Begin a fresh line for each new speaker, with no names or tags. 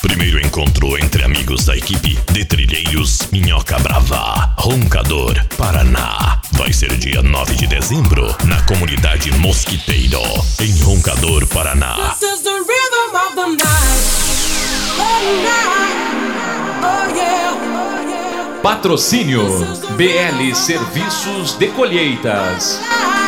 Primeiro encontro entre amigos da equipe de Trilheiros Minhoca Brava, Roncador, Paraná. Vai ser dia 9 de dezembro, na comunidade Mosquiteiro, em Roncador, Paraná.
This is the rhythm of the night. Oh yeah.
Patrocínio BL Serviços de Colheitas.